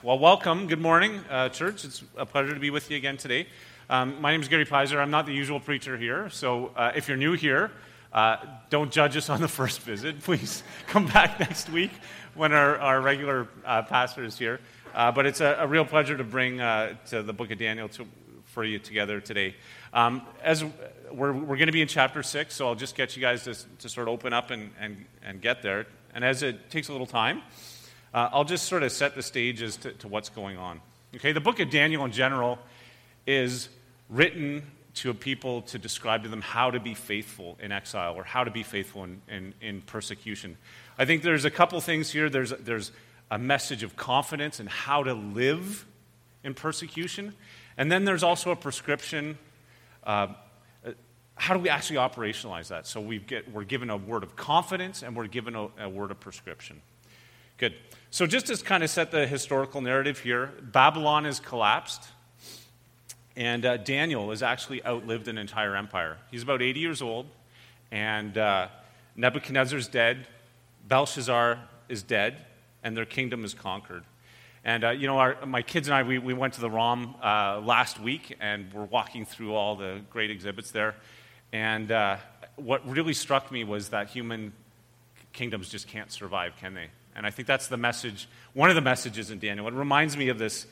Well, welcome. Good morning, church. It's a pleasure to be with you again today. My name is Gary Pizer. I'm not the usual preacher here, so if you're new here, don't judge us on the first visit. Please come back next week when our regular pastor is here. But it's a real pleasure to bring to the book of Daniel for you together today. As we're going to be in chapter 6, so I'll just get you guys to sort of open up and get there. And as it takes a little time, I'll just sort of set the stage as to what's going on. Okay, the book of Daniel in general is written to a people to describe to them how to be faithful in exile or how to be faithful in persecution. I think there's a couple things here. There's a message of confidence in how to live in persecution. And then there's also a prescription. How do we actually operationalize that? So we're given a word of confidence and we're given a word of prescription. Good. So just to kind of set the historical narrative here, Babylon has collapsed, and Daniel has actually outlived an entire empire. He's about 80 years old, and Nebuchadnezzar's dead, Belshazzar is dead, and their kingdom is conquered. And, my kids and I, we went to the ROM last week, and we're walking through all the great exhibits there. And what really struck me was that human kingdoms just can't survive, can they? And I think that's the message, one of the messages in Daniel. It reminds me of this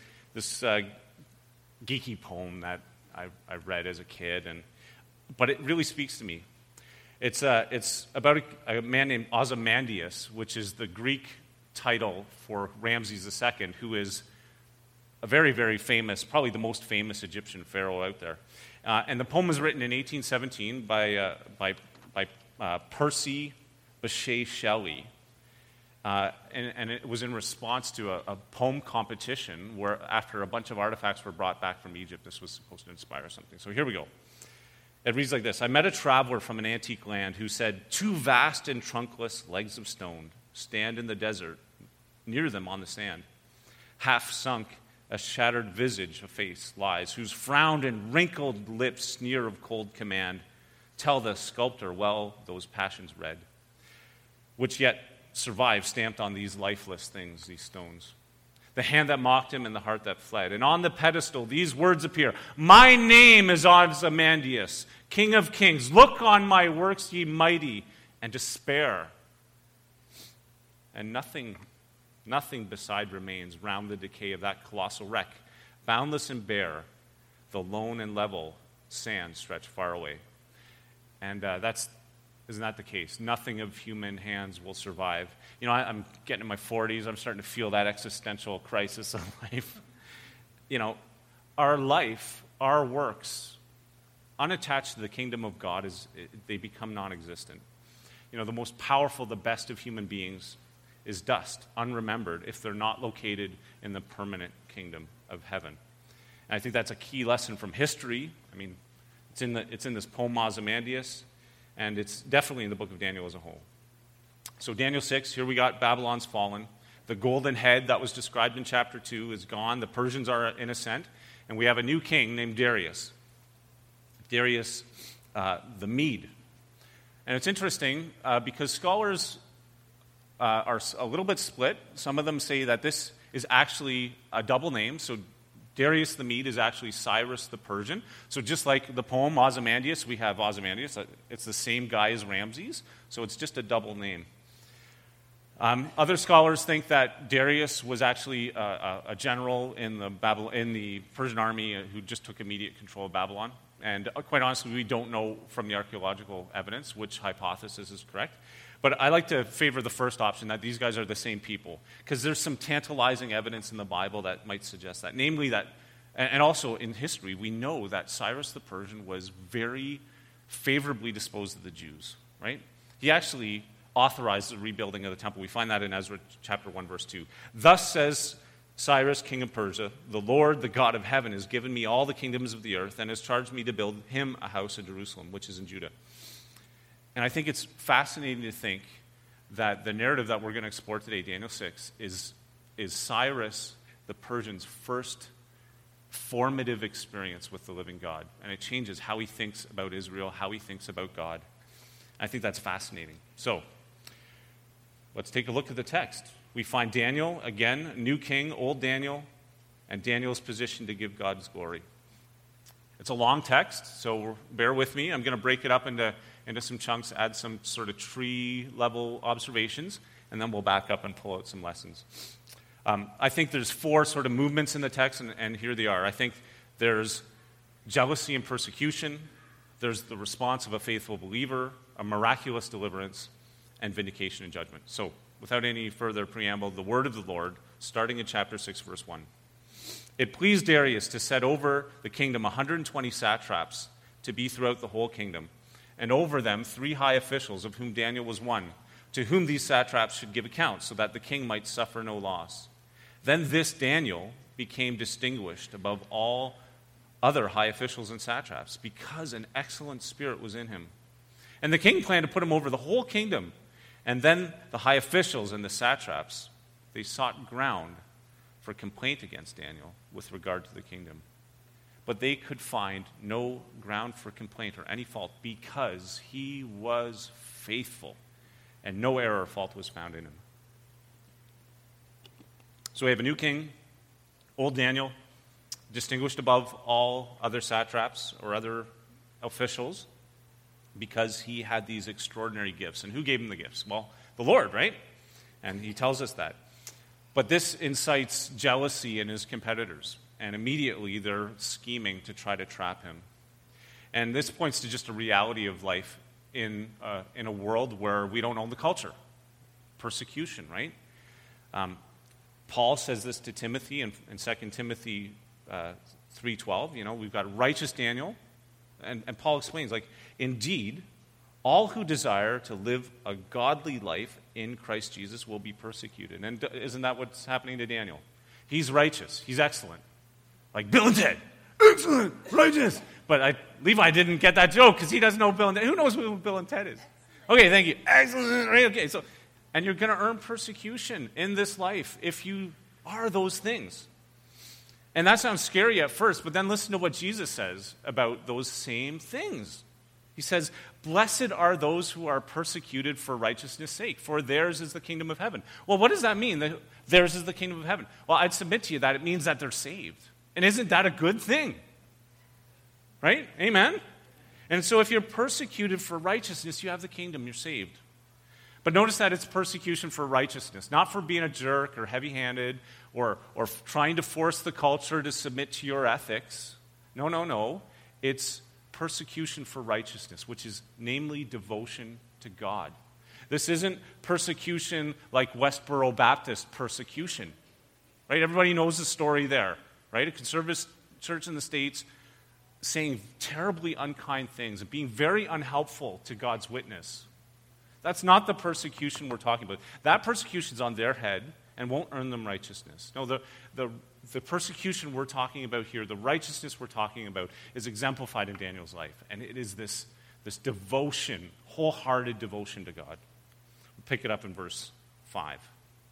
geeky poem that I read as a kid, but it really speaks to me. It's about a man named Ozymandias, which is the Greek title for Ramses II, who is a very, very famous, probably the most famous Egyptian pharaoh out there. And the poem was written in 1817 by Percy Bysshe Shelley. And it was in response to a poem competition where after a bunch of artifacts were brought back from Egypt, this was supposed to inspire something. So here we go. It reads like this. I met a traveler from an antique land who said, 2 vast and trunkless legs of stone stand in the desert, near them on the sand. Half sunk, a shattered visage, a face lies, whose frowned and wrinkled lips sneer of cold command. Tell the sculptor well those passions read, which yet survive stamped on these lifeless things, these stones. The hand that mocked him and the heart that fled. And on the pedestal, these words appear. My name is Ozymandias, King of Kings. Look on my works, ye mighty, and despair. And nothing beside remains round the decay of that colossal wreck. Boundless and bare, the lone and level sand stretched far away. And isn't that the case? Nothing of human hands will survive. I'm getting in my 40s. I'm starting to feel that existential crisis of life. Our life, our works, unattached to the kingdom of God, they become non-existent. The most powerful, the best of human beings is dust, unremembered, if they're not located in the permanent kingdom of heaven. And I think that's a key lesson from history. It's in this poem Ozymandias. And it's definitely in the book of Daniel as a whole. So Daniel 6, here we got Babylon's fallen. The golden head that was described in chapter 2 is gone. The Persians are in ascent. And we have a new king named Darius. Darius the Mede. And it's interesting because scholars are a little bit split. Some of them say that this is actually a double name. So Darius the Mede is actually Cyrus the Persian. So just like the poem Ozymandias, we have Ozymandias. It's the same guy as Ramses. So it's just a double name. Other scholars think that Darius was actually a general in the Persian army who just took immediate control of Babylon. And quite honestly, we don't know from the archaeological evidence which hypothesis is correct. But I like to favor the first option, that these guys are the same people, because there's some tantalizing evidence in the Bible that might suggest that. Namely that, and also in history, we know that Cyrus the Persian was very favorably disposed to the Jews, right? He actually authorized the rebuilding of the temple. We find that in Ezra chapter 1, verse 2. Thus says Cyrus, king of Persia, the Lord, the God of heaven, has given me all the kingdoms of the earth and has charged me to build him a house in Jerusalem, which is in Judah. And I think it's fascinating to think that the narrative that we're going to explore today, Daniel 6, is Cyrus the Persian's first formative experience with the living God. And it changes how he thinks about Israel, how he thinks about God. I think that's fascinating. So, let's take a look at the text. we find Daniel, again, new king, old Daniel, and Daniel's position to give God's glory. It's a long text, so bear with me. I'm going to break it up into some chunks, add some sort of tree-level observations, and then we'll back up and pull out some lessons. I think there's 4 sort of movements in the text, and here they are. I think there's jealousy and persecution. There's the response of a faithful believer, a miraculous deliverance, and vindication and judgment. So, without any further preamble, the word of the Lord, starting in chapter 6, verse 1. It pleased Darius to set over the kingdom 120 satraps to be throughout the whole kingdom, and over them 3 high officials, of whom Daniel was one, to whom these satraps should give account, so that the king might suffer no loss. Then this Daniel became distinguished above all other high officials and satraps, because an excellent spirit was in him. And the king planned to put him over the whole kingdom. And then the high officials and the satraps, they sought ground for complaint against Daniel with regard to the kingdom. But they could find no ground for complaint or any fault, because he was faithful, and no error or fault was found in him. So we have a new king, old Daniel, distinguished above all other satraps or other officials, because he had these extraordinary gifts. And who gave him the gifts? Well, the Lord, right? And he tells us that. But this incites jealousy in his competitors, and immediately they're scheming to try to trap him. And this points to just a reality of life in a world where we don't own the culture. Persecution, right? Paul says this to Timothy in 2 Timothy 3:12. We've got righteous Daniel, and Paul explains, indeed, all who desire to live a godly life in Christ Jesus will be persecuted. And isn't that what's happening to Daniel? He's righteous. He's excellent. Like Bill and Ted. Excellent. Righteous. But Levi didn't get that joke because he doesn't know Bill and Ted. Who knows who Bill and Ted is? Okay, thank you. Excellent. Right, okay, and you're going to earn persecution in this life if you are those things. And that sounds scary at first, but then listen to what Jesus says about those same things. He says, "Blessed are those who are persecuted for righteousness' sake, for theirs is the kingdom of heaven." Well, what does that mean, that theirs is the kingdom of heaven? Well, I'd submit to you that it means that they're saved. And isn't that a good thing? Right? Amen? And so if you're persecuted for righteousness, you have the kingdom, you're saved. But notice that it's persecution for righteousness, not for being a jerk or heavy-handed or trying to force the culture to submit to your ethics. No. It's persecution for righteousness, which is namely devotion to God. This isn't persecution like Westboro Baptist persecution, right? Everybody knows the story there, right? A conservative church in the States saying terribly unkind things and being very unhelpful to God's witness. That's not the persecution we're talking about. That persecution's on their head and won't earn them righteousness. No, the persecution we're talking about here, the righteousness we're talking about, is exemplified in Daniel's life. And it is this devotion, wholehearted devotion to God. We'll pick it up in verse 5.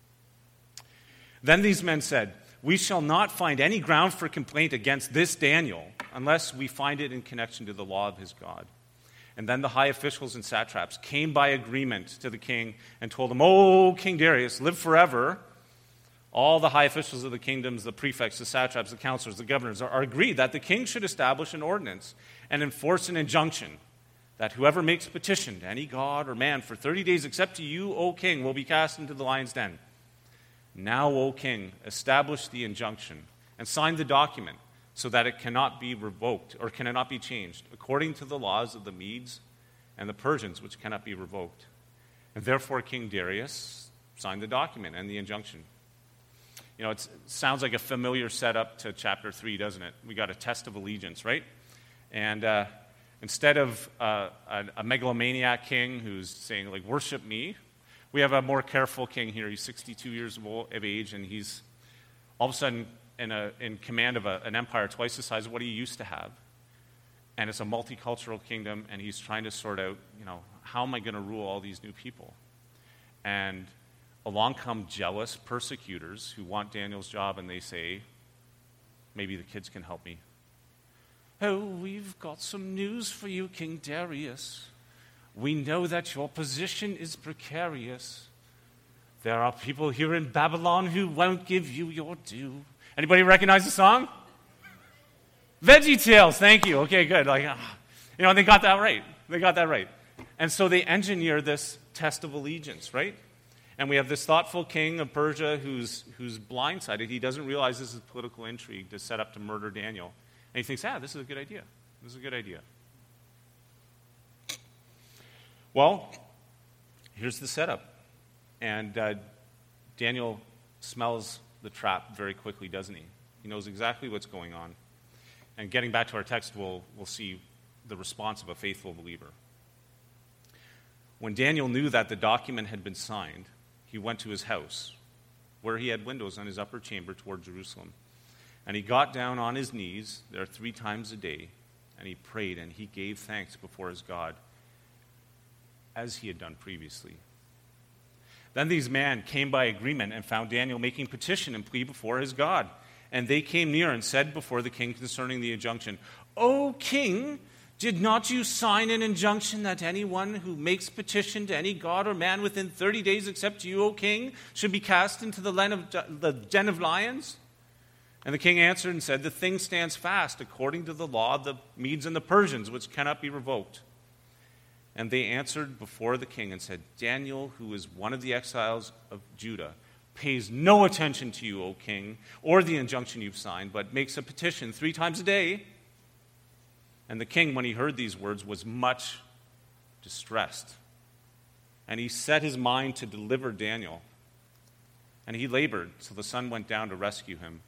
Then these men said, "We shall not find any ground for complaint against this Daniel unless we find it in connection to the law of his God." And then the high officials and satraps came by agreement to the king and told him, "O King Darius, live forever." All the high officials of the kingdoms, the prefects, the satraps, the counselors, the governors are agreed that the king should establish an ordinance and enforce an injunction that whoever makes petition to any god or man for 30 days except to you, O king, will be cast into the lion's den. Now, O king, establish the injunction and sign the document so that it cannot be revoked or cannot be changed, according to the laws of the Medes and the Persians, which cannot be revoked. And therefore King Darius signed the document and the injunction. It sounds like a familiar setup to chapter 3, doesn't it? We got a test of allegiance, right? And instead of a megalomaniac king who's saying, worship me, we have a more careful king here. He's 62 years of age, and he's all of a sudden in command of an empire twice the size of what he used to have. And it's a multicultural kingdom, and he's trying to sort out, how am I going to rule all these new people? And along come jealous persecutors who want Daniel's job, and they say, maybe the kids can help me. "Oh, we've got some news for you, King Darius. We know that your position is precarious, There are people here in Babylon who won't give you your due. Anybody recognize the song? VeggieTales, thank you. Okay, good. They got that right. They got that right. And so they engineer this test of allegiance, right? And we have this thoughtful king of Persia who's blindsided. He doesn't realize this is political intrigue to set up to murder Daniel. And he thinks, this is a good idea. This is a good idea. Well, here's the setup. And Daniel smells the trap very quickly, doesn't he? He knows exactly what's going on. And getting back to our text, we'll see the response of a faithful believer. When Daniel knew that the document had been signed, he went to his house, where he had windows on his upper chamber toward Jerusalem. And he got down on his knees there 3 times a day, and he prayed, and he gave thanks before his God, as he had done previously. Then these men came by agreement and found Daniel making petition and plea before his God. And they came near and said before the king concerning the injunction, "O king, did not you sign an injunction that anyone who makes petition to any god or man within 30 days except you, O king, should be cast into the den of lions?" And the king answered and said, "The thing stands fast according to the law of the Medes and the Persians, which cannot be revoked." And they answered before the king and said, "Daniel, who is one of the exiles of Judah, pays no attention to you, O king, or the injunction you've signed, but makes a petition 3 times a day." And the king, when he heard these words, was much distressed. And he set his mind to deliver Daniel. And he labored till the sun went down to rescue him.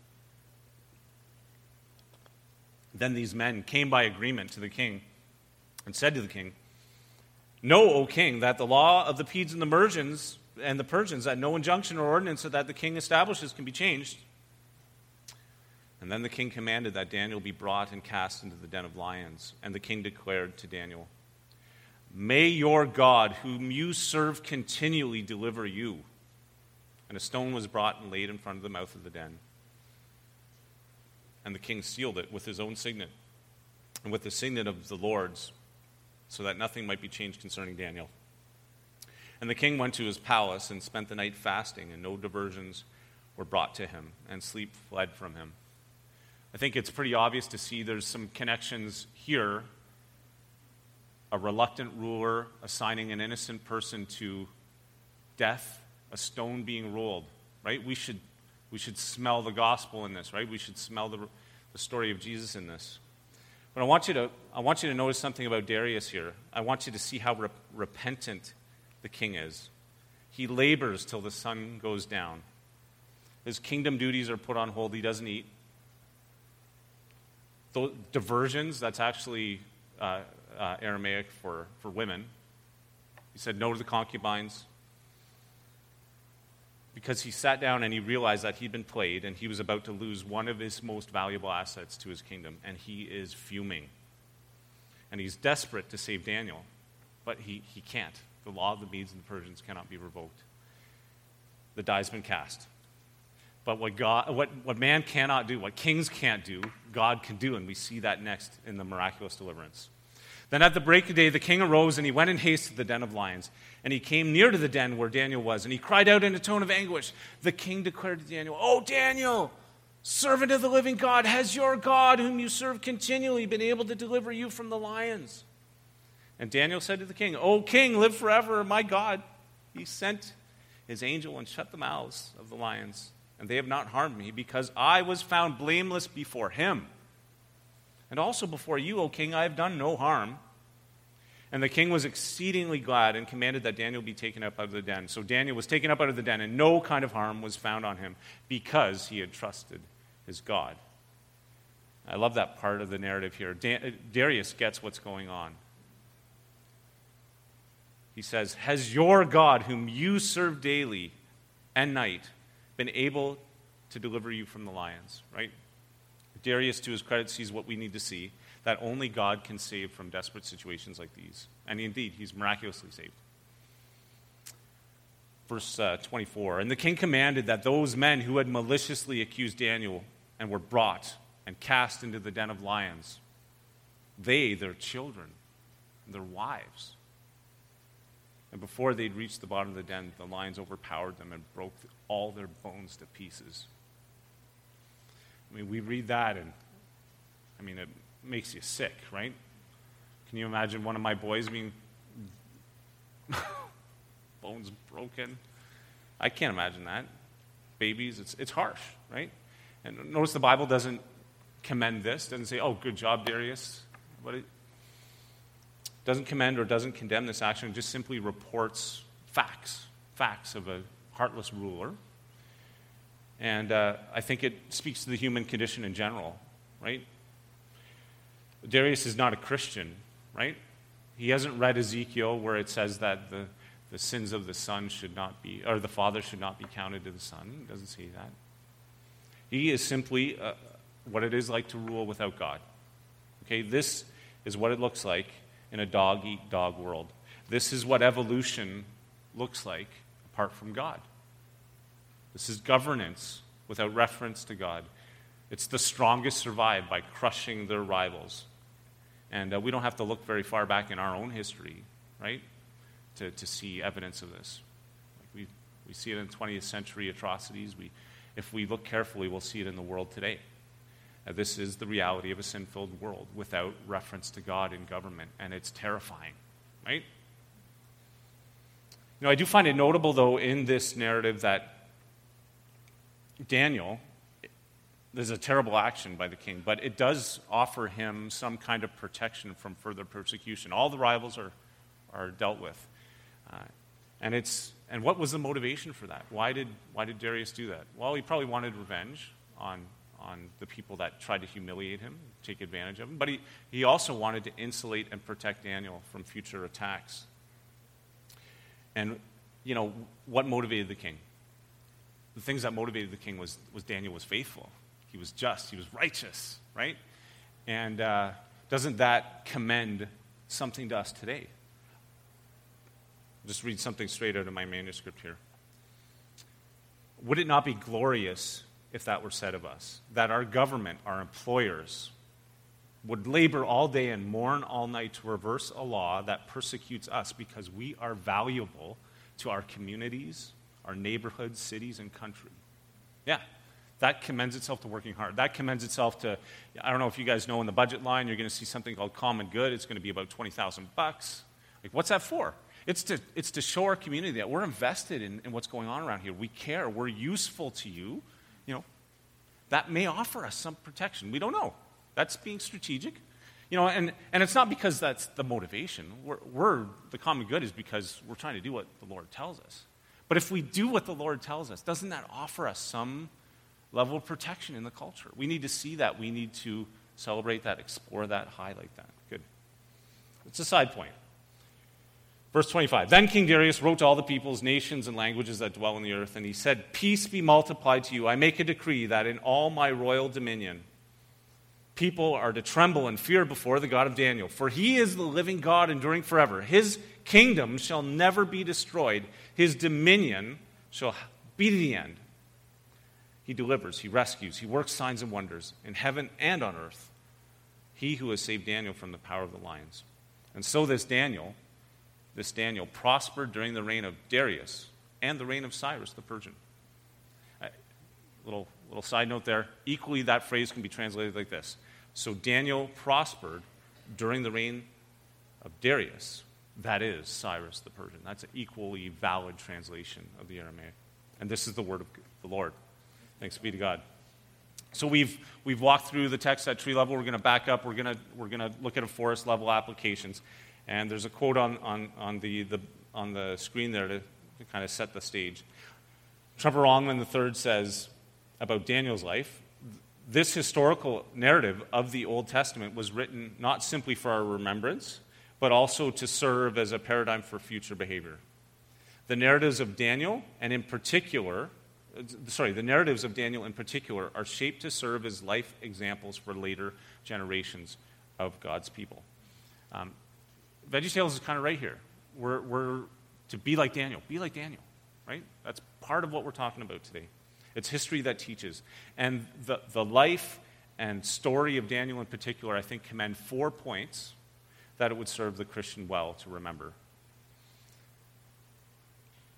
Then these men came by agreement to the king and said to the king, "Know, O king, that the law of the Medes and the Persians, that no injunction or ordinance that the king establishes can be changed." And then the king commanded that Daniel be brought and cast into the den of lions. And the king declared to Daniel, "May your God, whom you serve continually, deliver you." And a stone was brought and laid in front of the mouth of the den. And the king sealed it with his own signet and with the signet of the Lord's, so that nothing might be changed concerning Daniel. And the king went to his palace and spent the night fasting, and no diversions were brought to him, and sleep fled from him. I think it's pretty obvious to see there's some connections here. A reluctant ruler assigning an innocent person to death, a stone being rolled, right? We should smell the gospel in this, right? We should smell the story of Jesus in this. But I want you to notice something about Darius here. I want you to see how repentant the king is. He labors till the sun goes down. His kingdom duties are put on hold. He doesn't eat. Those diversions, that's actually Aramaic for women. He said no to the concubines because he sat down and he realized that he'd been played and he was about to lose one of his most valuable assets to his kingdom, and he is fuming. And he's desperate to save Daniel, but he can't. The law of the Medes and the Persians cannot be revoked. The die's been cast. But what man cannot do, what kings can't do, God can do, and we see that next in the miraculous deliverance. Then at the break of day, the king arose, and he went in haste to the den of lions. And he came near to the den where Daniel was, and he cried out in a tone of anguish. The king declared to Daniel, "O Daniel, servant of the living God, has your God, whom you serve continually, been able to deliver you from the lions?" And Daniel said to the king, "O king, live forever. My God, he sent his angel and shut the mouths of the lions, and they have not harmed me, because I was found blameless before him. And also before you, O king, I have done no harm." And the king was exceedingly glad and commanded that Daniel be taken up out of the den. So Daniel was taken up out of the den, and no kind of harm was found on him, because he had trusted his God. I love that part of the narrative here. Darius gets what's going on. He says, "Has your God, whom you serve daily and night, been able to deliver you from the lions?" Right? Darius, to his credit, sees what we need to see, that only God can save from desperate situations like these. And indeed, he's miraculously saved. Verse 24, "And the king commanded that those men who had maliciously accused Daniel and were brought and cast into the den of lions, they, their children, and their wives, And before they'd reached the bottom of the den, the lions overpowered them and broke all their bones to pieces. I mean, we read that and, it makes you sick, right? Can you imagine one of my boys being bones broken? I can't imagine that. Babies, it's harsh, right? And notice the Bible doesn't commend this, doesn't say, oh, good job, Darius. But it doesn't commend or doesn't condemn this action, it just simply reports facts of a heartless ruler. And I think it speaks to the human condition in general, right? Darius is not a Christian, right? He hasn't read Ezekiel where it says that the sins of the son should not be, or the father should not be counted to the son. He doesn't say that. He is simply what it is like to rule without God. Okay, this is what it looks like in a dog-eat-dog world. This is what evolution looks like apart from God. This is governance without reference to God. It's the strongest survive by crushing their rivals. And we don't have to look very far back in our own history, right, to see evidence of this. Like we see it in 20th century atrocities. If we look carefully, we'll see it in the world today. This is the reality of a sin-filled world without reference to God in government, and it's terrifying, right? I do find it notable, though, in this narrative that Daniel, there's a terrible action by the king, but it does offer him some kind of protection from further persecution. All the rivals are dealt with. And what was the motivation for that? Why did Darius do that? Well, he probably wanted revenge on the people that tried to humiliate him, take advantage of him. But he also wanted to insulate and protect Daniel from future attacks. And, what motivated the king? The things that motivated the king was Daniel was faithful. He was just. He was righteous, right? And doesn't that commend something to us today? I'll just read something straight out of my manuscript here. Would it not be glorious if that were said of us, that our government, our employers, would labor all day and mourn all night to reverse a law that persecutes us because we are valuable to our communities, our neighborhoods, cities, and country? Yeah, that commends itself to working hard. That commends itself to, I don't know if you guys know in the budget line, you're going to see something called Common Good. It's going to be about $20,000. Like, what's that for? It's to show our community that we're invested in what's going on around here. We care. We're useful to you. That may offer us some protection. We don't know. That's being strategic. And it's not because that's the motivation. The common good is because we're trying to do what the Lord tells us. But if we do what the Lord tells us, doesn't that offer us some level of protection in the culture? We need to see that. We need to celebrate that, explore that, highlight that. Good. It's a side point. Verse 25, then King Darius wrote to all the peoples, nations, and languages that dwell on the earth, and he said, peace be multiplied to you. I make a decree that in all my royal dominion, people are to tremble and fear before the God of Daniel, for he is the living God enduring forever. His kingdom shall never be destroyed. His dominion shall be to the end. He delivers, he rescues, he works signs and wonders in heaven and on earth. He who has saved Daniel from the power of the lions. And so this Daniel prospered during the reign of Darius and the reign of Cyrus the Persian. Little side note there. Equally, that phrase can be translated like this. So Daniel prospered during the reign of Darius, that is, Cyrus the Persian. That's an equally valid translation of the Aramaic. And this is the word of the Lord. Thanks be to God. So we've walked through the text at tree level. We're going to back up. We're going to look at a forest level applications. And there's a quote on the screen there to kind of set the stage. Trevor Longman III says about Daniel's life, this historical narrative of the Old Testament was written not simply for our remembrance, but also to serve as a paradigm for future behavior. The narratives of Daniel in particular are shaped to serve as life examples for later generations of God's people. VeggieTales is kind of right here. We're to be like Daniel. Be like Daniel, right? That's part of what we're talking about today. It's history that teaches. And the life and story of Daniel in particular, I think, commend 4 points that it would serve the Christian well to remember.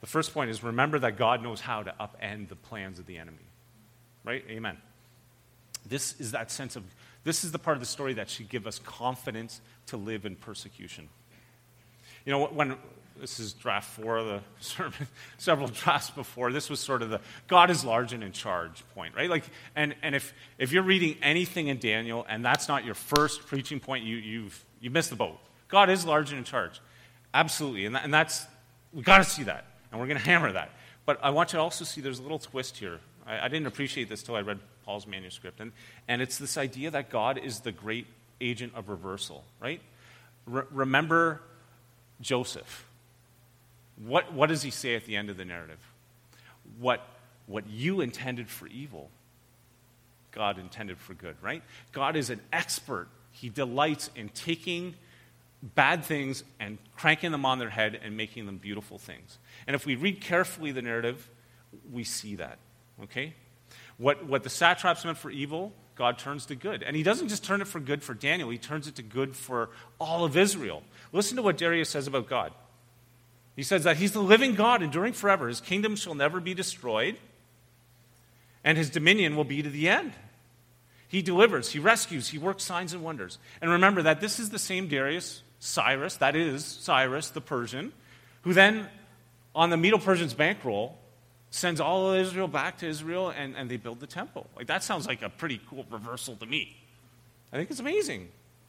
The first point is remember that God knows how to upend the plans of the enemy. Right? Amen. This is the part of the story that should give us confidence to live in persecution. You know, when this is draft 4 of the sermon, several drafts before, this was sort of the God is large and in charge point, right? Like, and if you're reading anything in Daniel and that's not your first preaching point, you missed the boat. God is large and in charge. Absolutely. And that's, we've got to see that. And we're going to hammer that. But I want you to also see there's a little twist here. I didn't appreciate this till I read Paul's manuscript. And it's this idea that God is the great agent of reversal, right? Remember Joseph. What does he say at the end of the narrative? What you intended for evil, God intended for good, right? God is an expert. He delights in taking bad things and cranking them on their head and making them beautiful things. And if we read carefully the narrative, we see that, okay? What the satraps meant for evil, God turns to good. And he doesn't just turn it for good for Daniel, he turns it to good for all of Israel. Listen to what Darius says about God. He says that he's the living God, enduring forever. His kingdom shall never be destroyed, and his dominion will be to the end. He delivers, he rescues, he works signs and wonders. And remember that this is the same Darius, Cyrus, that is Cyrus the Persian, who then, on the Medo-Persians' bankroll, sends all of Israel back to Israel, and they build the temple. Like, that sounds like a pretty cool reversal to me. I think it's amazing.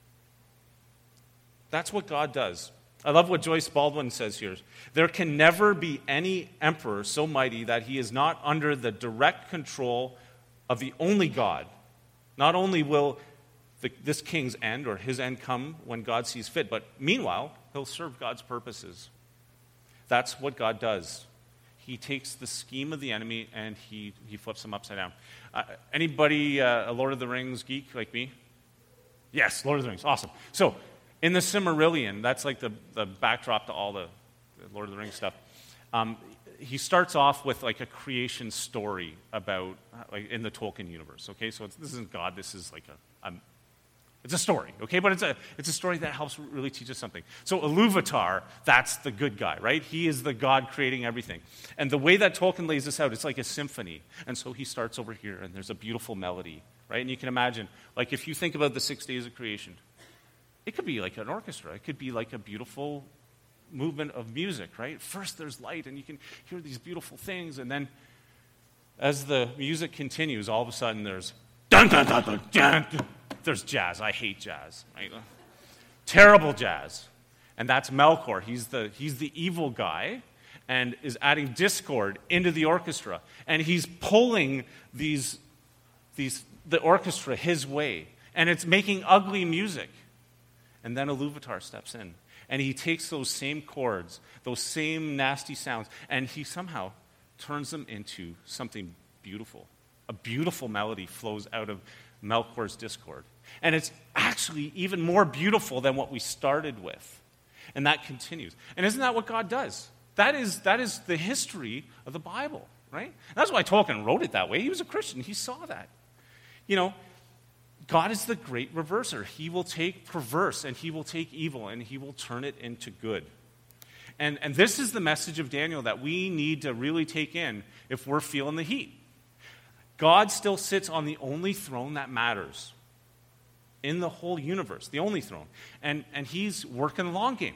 That's what God does. I love what Joyce Baldwin says here. There can never be any emperor so mighty that he is not under the direct control of the only God. Not only will this king's end or his end come when God sees fit, but meanwhile, he'll serve God's purposes. That's what God does. He takes the scheme of the enemy and he flips them upside down. Anybody a Lord of the Rings geek like me? Yes, Lord of the Rings. Awesome. So, in the Silmarillion, that's like the backdrop to all the Lord of the Rings stuff. He starts off with like a creation story about, like in the Tolkien universe. Okay, so this isn't God. This is like it's a story. Okay, but it's a story that helps really teach us something. So Iluvatar, that's the good guy, right? He is the God creating everything. And the way that Tolkien lays this out, it's like a symphony. And so he starts over here, and there's a beautiful melody, right? And you can imagine, like if you think about the 6 days of creation. It could be like an orchestra. It could be like a beautiful movement of music, right? First there's light, and you can hear these beautiful things, and then as the music continues, all of a sudden there's dun dun dun dun dun. There's jazz. I hate jazz. Right? Terrible jazz. And that's Melkor. He's the evil guy, and is adding discord into the orchestra, and he's pulling the orchestra his way, and it's making ugly music. And then Iluvatar steps in, and he takes those same chords, those same nasty sounds, and he somehow turns them into something beautiful. A beautiful melody flows out of Melkor's discord. And it's actually even more beautiful than what we started with. And that continues. And isn't that what God does? That is the history of the Bible, right? That's why Tolkien wrote it that way. He was a Christian. He saw that. You know, God is the great reverser. He will take perverse and he will take evil and he will turn it into good. And this is the message of Daniel that we need to really take in if we're feeling the heat. God still sits on the only throne that matters in the whole universe, the only throne. And he's working the long game.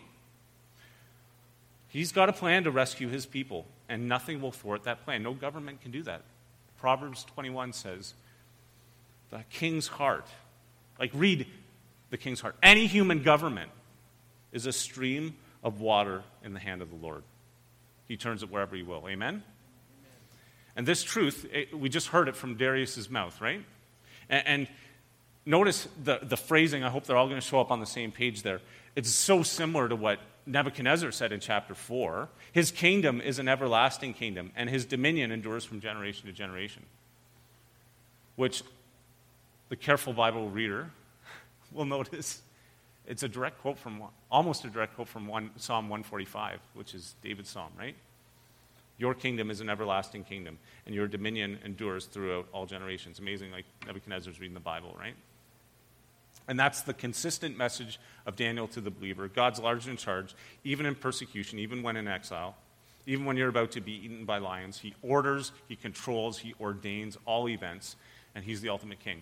He's got a plan to rescue his people, and nothing will thwart that plan. No government can do that. Proverbs 21 says, the king's heart, like read the king's heart. Any human government is a stream of water in the hand of the Lord. He turns it wherever he will. Amen? And this truth, we just heard it from Darius's mouth, right? And notice the phrasing. I hope they're all going to show up on the same page there. It's so similar to what Nebuchadnezzar said in chapter 4. His kingdom is an everlasting kingdom, and his dominion endures from generation to generation. Which the careful Bible reader will notice it's a direct quote from, almost a direct quote from Psalm 145, which is David's psalm, right? Your kingdom is an everlasting kingdom, and your dominion endures throughout all generations. Amazing, like Nebuchadnezzar's reading the Bible, right? And that's the consistent message of Daniel to the believer. God's large and in charge, even in persecution, even when in exile. Even when you're about to be eaten by lions, he orders, he controls, he ordains all events, and he's the ultimate king.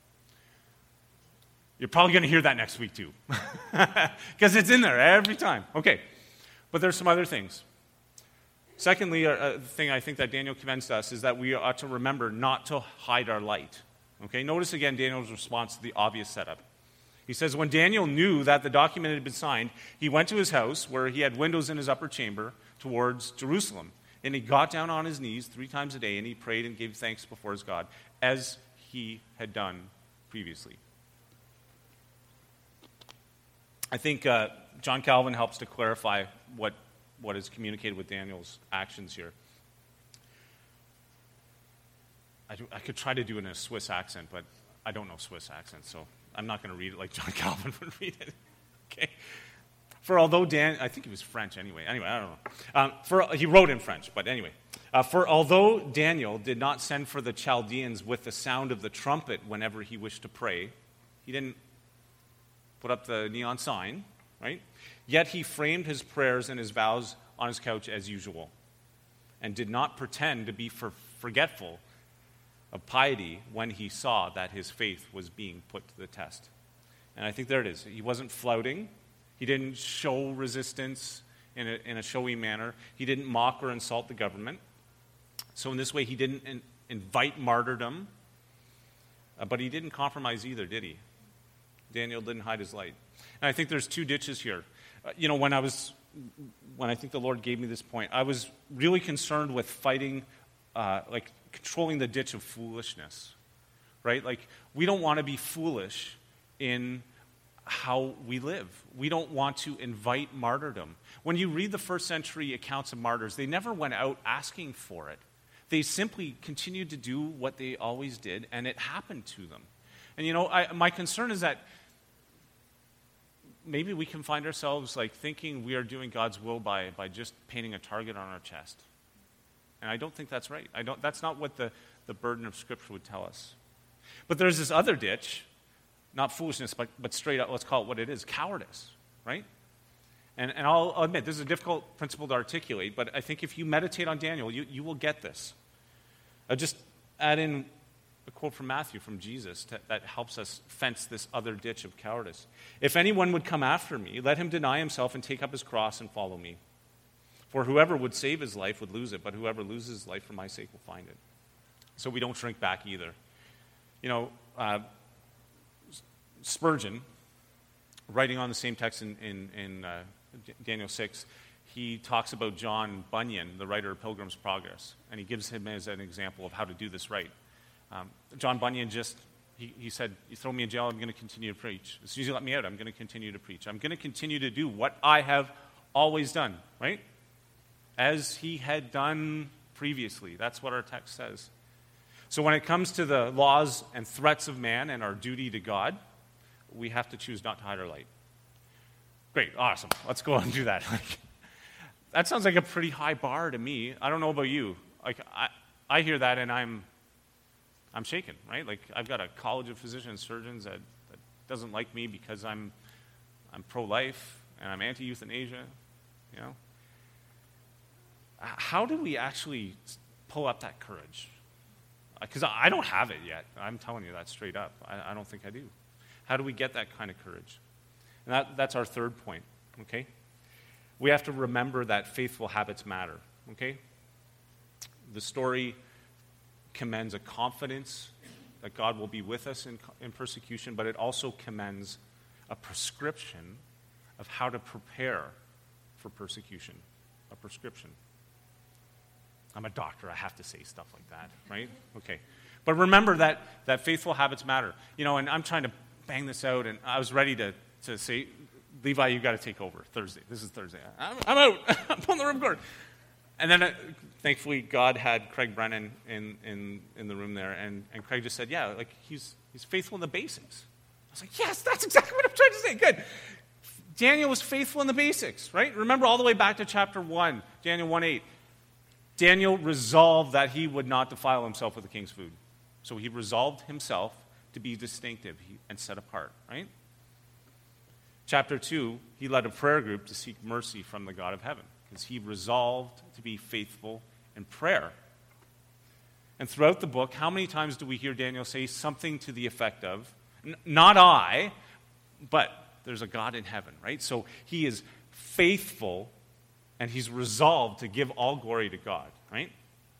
You're probably going to hear that next week too, because it's in there every time. Okay, but there's some other things. Secondly, the thing I think that Daniel commends to us is that we ought to remember not to hide our light. Okay, notice again Daniel's response to the obvious setup. He says, when Daniel knew that the document had been signed, he went to his house where he had windows in his upper chamber towards Jerusalem. And he got down on his knees 3 times a day, and he prayed and gave thanks before his God, as he had done previously. I think John Calvin helps to clarify what is communicated with Daniel's actions here. I could try to do it in a Swiss accent, but I don't know Swiss accent, so I'm not going to read it like John Calvin would read it. Okay? For although I think he was French anyway. Anyway, I don't know. He wrote in French, but anyway. For although Daniel did not send for the Chaldeans with the sound of the trumpet whenever he wished to pray, he didn't put up the neon sign, right? Yet he framed his prayers and his vows on his couch as usual, and did not pretend to be forgetful of piety when he saw that his faith was being put to the test. And I think there it is. He wasn't flouting. He didn't show resistance in a showy manner. He didn't mock or insult the government. So in this way, he didn't invite martyrdom, but he didn't compromise either, did he? Daniel didn't hide his light. And I think there's 2 ditches here. When I think the Lord gave me this point, I was really concerned with fighting, controlling the ditch of foolishness, right? Like, we don't want to be foolish in how we live. We don't want to invite martyrdom. When you read the first century accounts of martyrs, they never went out asking for it. They simply continued to do what they always did, and it happened to them. And my concern is that maybe we can find ourselves thinking we are doing God's will by just painting a target on our chest. And I don't think that's right. That's not what the burden of Scripture would tell us. But there's this other ditch, not foolishness, but straight up, let's call it what it is, cowardice, right? And I'll admit, this is a difficult principle to articulate, but I think if you meditate on Daniel, you will get this. I'll just add in a quote from Matthew, from Jesus, that helps us fence this other ditch of cowardice. If anyone would come after me, let him deny himself and take up his cross and follow me. For whoever would save his life would lose it, but whoever loses his life for my sake will find it. So we don't shrink back either. Spurgeon, writing on the same text in Daniel 6, he talks about John Bunyan, the writer of Pilgrim's Progress, and he gives him as an example of how to do this right. John Bunyan he said, you throw me in jail, I'm going to continue to preach. As soon as you let me out, I'm going to continue to preach. I'm going to continue to do what I have always done, right? As he had done previously. That's what our text says. So when it comes to the laws and threats of man and our duty to God, we have to choose not to hide our light. Great, awesome. Let's go and do that. That sounds like a pretty high bar to me. I don't know about you. I hear that and I'm shaken, right? I've got a college of physicians and surgeons that doesn't like me because I'm pro-life and I'm anti-euthanasia, How do we actually pull up that courage? Because I don't have it yet. I'm telling you that straight up. I don't think I do. How do we get that kind of courage? And that's our third point, okay? We have to remember that faithful habits matter, okay? The story commends a confidence that God will be with us in persecution, but it also commends a prescription of how to prepare for persecution, a prescription. I'm a doctor. I have to say stuff like that, right? Okay. But remember that faithful habits matter. And I'm trying to bang this out, and I was ready to say, Levi, you've got to take over Thursday. This is Thursday. I'm out. I'm on the ripcord. And then, thankfully, God had Craig Brennan in the room there, and Craig just said, yeah, he's faithful in the basics. I was like, yes, that's exactly what I'm trying to say. Good. Daniel was faithful in the basics, right? Remember all the way back to chapter 1, Daniel 1:8. Daniel resolved that he would not defile himself with the king's food. So he resolved himself to be distinctive and set apart, right? Chapter 2, he led a prayer group to seek mercy from the God of heaven, Is he resolved to be faithful in prayer? And throughout the book, how many times do we hear Daniel say something to the effect of, not I, but there's a God in heaven, right? So he is faithful and he's resolved to give all glory to God, right?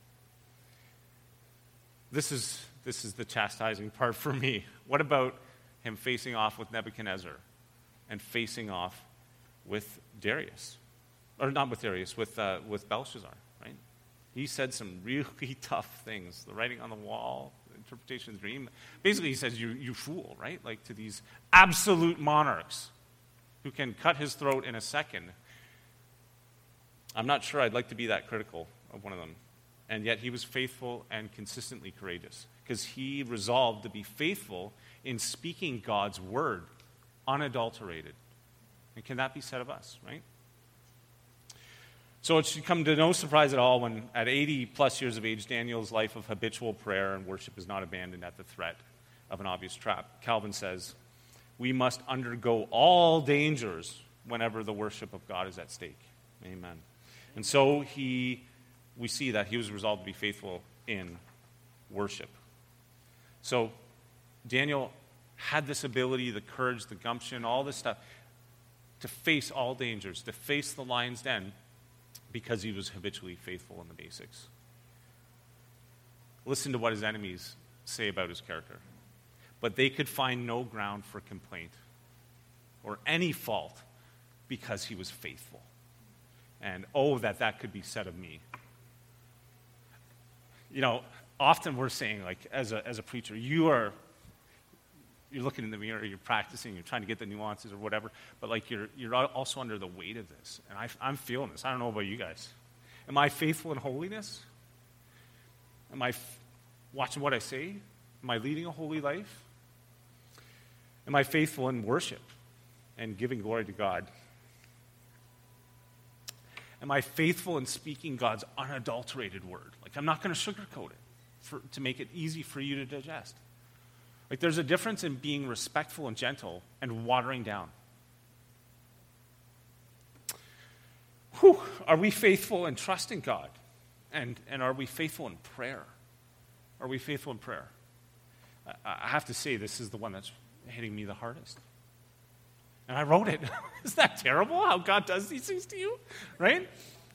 This is the chastising part for me. What about him facing off with Nebuchadnezzar and facing off with Darius? Or not with Darius, with Belshazzar, right? He said some really tough things. The writing on the wall, the interpretation of the dream. Basically, he says, you fool, right? Like to these absolute monarchs who can cut his throat in a second. I'm not sure I'd like to be that critical of one of them. And yet he was faithful and consistently courageous because he resolved to be faithful in speaking God's word, unadulterated. And can that be said of us, right? So it should come to no surprise at all when, at 80 plus years of age, Daniel's life of habitual prayer and worship is not abandoned at the threat of an obvious trap. Calvin says, we must undergo all dangers whenever the worship of God is at stake. Amen. And so we see that he was resolved to be faithful in worship. So Daniel had this ability, the courage, the gumption, all this stuff, to face all dangers, to face the lion's den, because he was habitually faithful in the basics. Listen to what his enemies say about his character. But they could find no ground for complaint or any fault because he was faithful. And oh, that could be said of me. You know, often we're saying, like, as a preacher, you're looking in the mirror, you're practicing, you're trying to get the nuances or whatever, but like you're also under the weight of this. And I'm feeling this. I don't know about you guys. Am I faithful in holiness? Am I watching what I say? Am I leading a holy life? Am I faithful in worship and giving glory to God? Am I faithful in speaking God's unadulterated word? Like, I'm not going to sugarcoat it to make it easy for you to digest. Like, there's a difference in being respectful and gentle and watering down. Are we faithful in trusting God? And are we faithful in prayer? Are we faithful in prayer? I have to say, this is the one that's hitting me the hardest. And I wrote it. Isn't that terrible how God does these things to you? Right?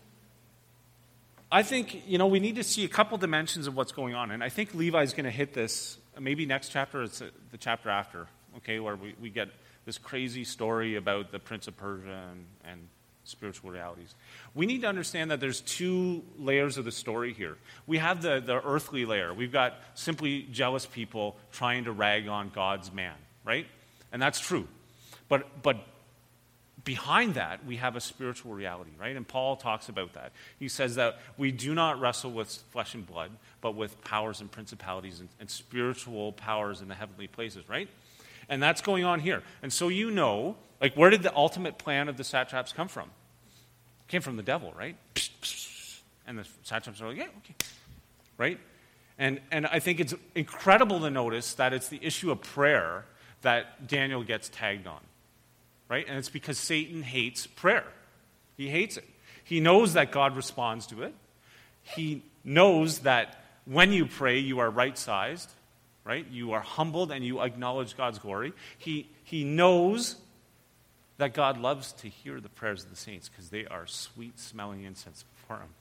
I think, we need to see a couple dimensions of what's going on. And I think Levi's going to hit this. Maybe next chapter, it's the chapter after, okay, where we get this crazy story about the Prince of Persia and spiritual realities. We need to understand that there's two layers of the story here. We have the earthly layer. We've got simply jealous people trying to rag on God's man, right? And that's true. But behind that, we have a spiritual reality, right? And Paul talks about that. He says that we do not wrestle with flesh and blood, but with powers and principalities and spiritual powers in the heavenly places, right? And that's going on here. And so like, where did the ultimate plan of the satraps come from? It came from the devil, right? And the satraps are like, yeah, okay, right? And I think it's incredible to notice that it's the issue of prayer that Daniel gets tagged on. Right? And it's because Satan hates prayer. He hates it. He knows that God responds to it. He knows that when you pray, you are right-sized, right? You are humbled and you acknowledge God's glory. He knows that God loves to hear the prayers of the saints because they are sweet-smelling incense before him.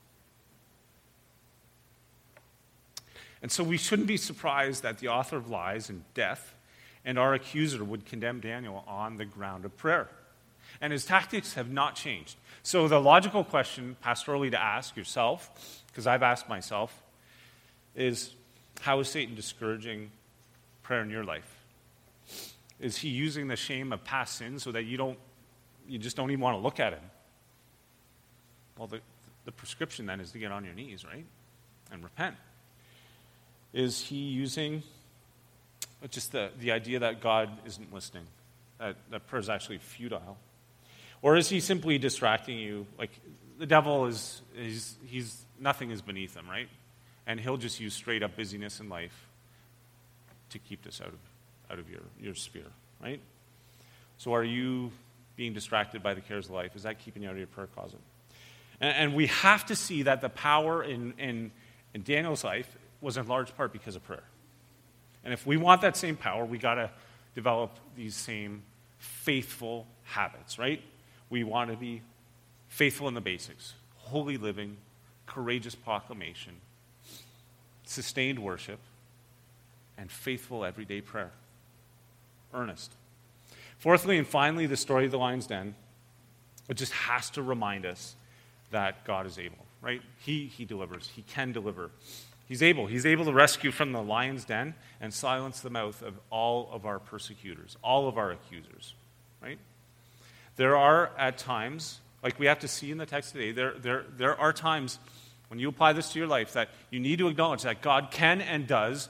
And so we shouldn't be surprised that the author of lies and death and our accuser would condemn Daniel on the ground of prayer. And his tactics have not changed. So the logical question, pastorally, to ask yourself, because I've asked myself, is how is Satan discouraging prayer in your life? Is he using the shame of past sins so that you just don't even want to look at him? Well, the prescription then is to get on your knees, right? And repent. Is he using just the idea that God isn't listening, that prayer is actually futile? Or is he simply distracting you? Like, the devil he's nothing is beneath him, right? And he'll just use straight up busyness in life to keep this out of your sphere, right? So are you being distracted by the cares of life? Is that keeping you out of your prayer closet? And we have to see that the power in Daniel's life was in large part because of prayer. And if we want that same power, we got to develop these same faithful habits, right? We want to be faithful in the basics, holy living, courageous proclamation, sustained worship, and faithful everyday prayer. Earnest. Fourthly and finally, the story of the lion's den, it just has to remind us that God is able, right? He delivers. He can deliver. He's able. He's able to rescue from the lion's den and silence the mouth of all of our persecutors, all of our accusers, right? There are at times, like we have to see in the text today, there are times when you apply this to your life that you need to acknowledge that God can and does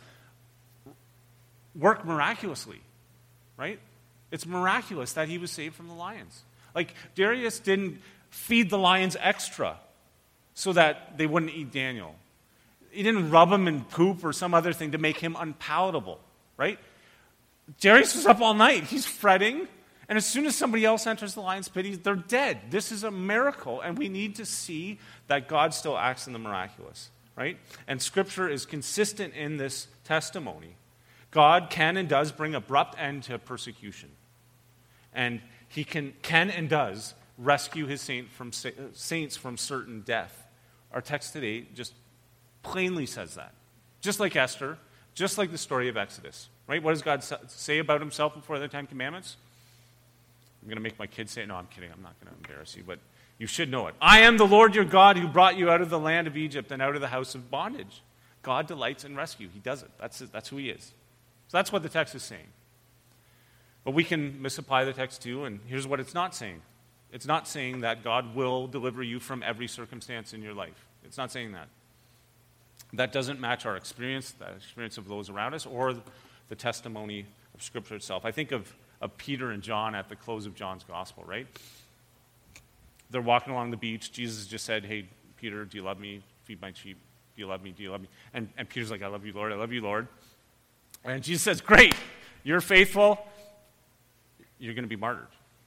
work miraculously, right? It's miraculous that he was saved from the lions. Like Darius didn't feed the lions extra so that they wouldn't eat Daniel. He didn't rub him in poop or some other thing to make him unpalatable, right? Darius was up all night. He's fretting. And as soon as somebody else enters the lion's pit, they're dead. This is a miracle. And we need to see that God still acts in the miraculous, right? And Scripture is consistent in this testimony. God can and does bring abrupt end to persecution. And he can and does rescue his saints from certain death. Our text today just plainly says that. Just like Esther, just like the story of Exodus. Right? What does God say about himself before the Ten Commandments? I'm going to make my kids say it. No, I'm kidding. I'm not going to embarrass you, but you should know it. I am the Lord your God who brought you out of the land of Egypt and out of the house of bondage. God delights in rescue. He does it. That's who he is. So that's what the text is saying. But we can misapply the text too, and here's what it's not saying. It's not saying that God will deliver you from every circumstance in your life. It's not saying that. That doesn't match our experience, the experience of those around us, or the testimony of Scripture itself. I think of Peter and John at the close of John's gospel, right? They're walking along the beach. Jesus just said, hey, Peter, do you love me? Feed my sheep. Do you love me? Do you love me? And Peter's like, I love you, Lord. I love you, Lord. And Jesus says, great. You're faithful. You're going to be martyred.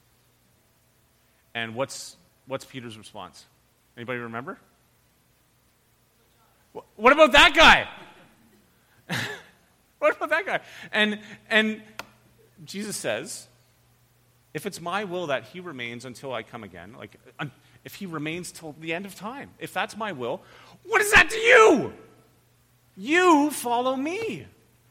And what's Peter's response? Anybody remember? What about that guy? What about that guy? And Jesus says, if it's my will that he remains until I come again, like if he remains till the end of time, if that's my will, what is that to you? You follow me.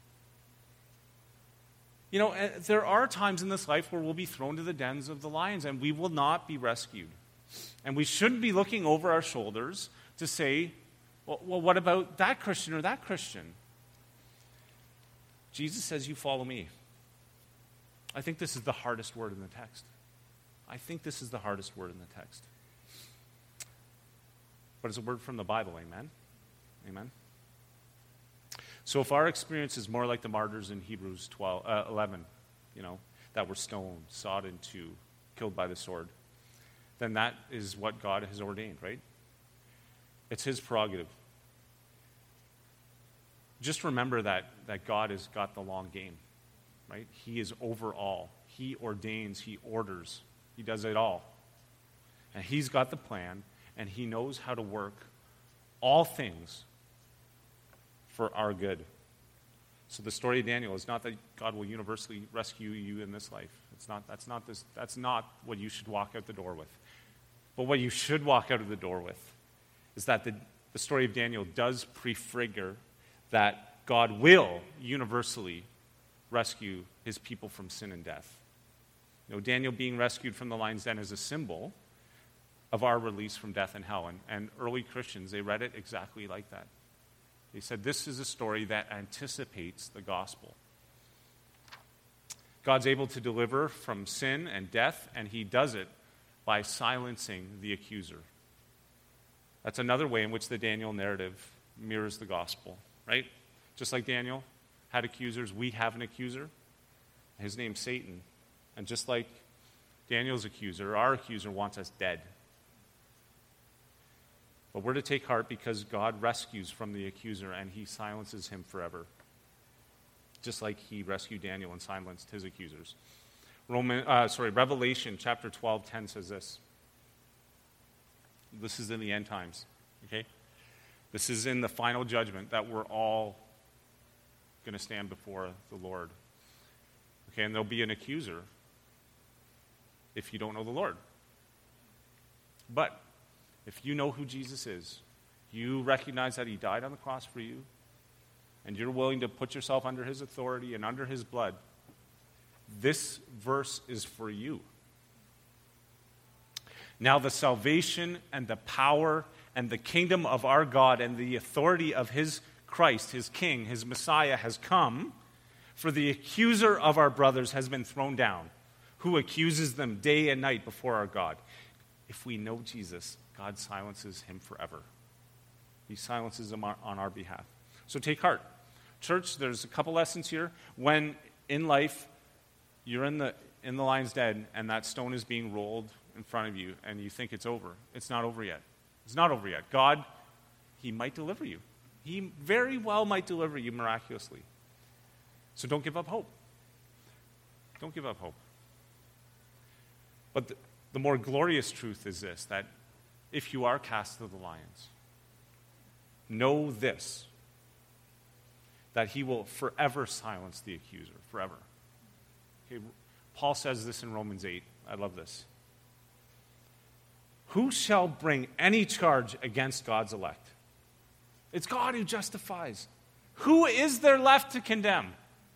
You know, there are times in this life where we'll be thrown to the dens of the lions and we will not be rescued. And we shouldn't be looking over our shoulders to say, well, what about that Christian or that Christian? Jesus says, you follow me. I think this is the hardest word in the text. I think this is the hardest word in the text. But it's a word from the Bible, amen? Amen? So if our experience is more like the martyrs in Hebrews 11, that were stoned, sawed in two, killed by the sword, then that is what God has ordained, right? It's his prerogative. Just remember that God has got the long game, right? He is over all. He ordains, he orders, he does it all. And he's got the plan, and he knows how to work all things for our good. So the story of Daniel is not that God will universally rescue you in this life. That's not what you should walk out the door with. But what you should walk out of the door with is that the story of Daniel does prefigure that God will universally rescue his people from sin and death. Daniel being rescued from the lion's den is a symbol of our release from death and hell. And early Christians, they read it exactly like that. They said, this is a story that anticipates the gospel. God's able to deliver from sin and death, and he does it by silencing the accuser. That's another way in which the Daniel narrative mirrors the gospel, right? Just like Daniel had accusers, we have an accuser. His name's Satan. And just like Daniel's accuser, our accuser wants us dead. But we're to take heart because God rescues from the accuser and he silences him forever. Just like he rescued Daniel and silenced his accusers. Revelation chapter 12:10 says this. This is in the end times, okay? This is in the final judgment that we're all going to stand before the Lord. Okay, and there'll be an accuser if you don't know the Lord. But if you know who Jesus is, you recognize that he died on the cross for you, and you're willing to put yourself under his authority and under his blood, this verse is for you. Now the salvation and the power and the kingdom of our God and the authority of his Christ, his King, his Messiah has come, for the accuser of our brothers has been thrown down, who accuses them day and night before our God. If we know Jesus, God silences him forever. He silences him on our behalf. So take heart. Church, there's a couple lessons here. When in life you're in the lion's den and that stone is being rolled in front of you and you think it's over, it's not over yet. It's not over yet. God, he might deliver you. He very well might deliver you miraculously. So don't give up hope. Don't give up hope. But the more glorious truth is this, that if you are cast to the lions, know this, that he will forever silence the accuser, forever. Okay, Paul says this in Romans 8. I love this. Who shall bring any charge against God's elect? It's God who justifies. Who is there left to condemn?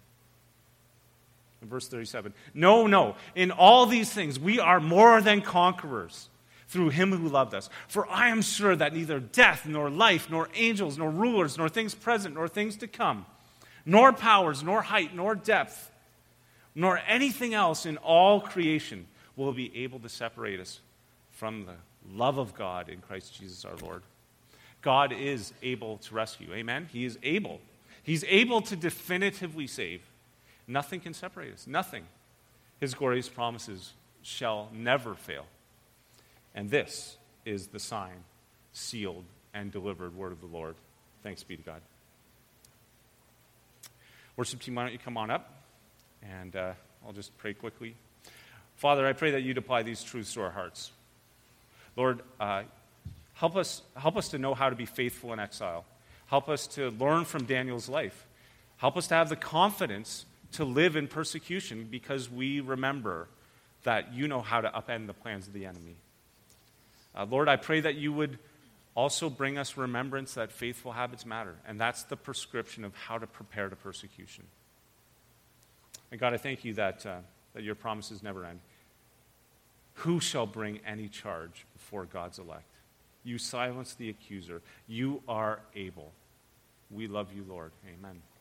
In verse 37, no. In all these things, we are more than conquerors through him who loved us. For I am sure that neither death, nor life, nor angels, nor rulers, nor things present, nor things to come, nor powers, nor height, nor depth, nor anything else in all creation will be able to separate us from the love of God in Christ Jesus our Lord. God is able to rescue. Amen? He is able. He's able to definitively save. Nothing can separate us. Nothing. His glorious promises shall never fail. And this is the signed, sealed, and delivered word of the Lord. Thanks be to God. Worship team, why don't you come on up? And I'll just pray quickly. Father, I pray that you'd apply these truths to our hearts. Lord, help us to know how to be faithful in exile. Help us to learn from Daniel's life. Help us to have the confidence to live in persecution because we remember that you know how to upend the plans of the enemy. Lord, I pray that you would also bring us remembrance that faithful habits matter, and that's the prescription of how to prepare to persecution. And God, I thank you that your promises never end. Who shall bring any charge before God's elect? You silence the accuser. You are able. We love you, Lord. Amen.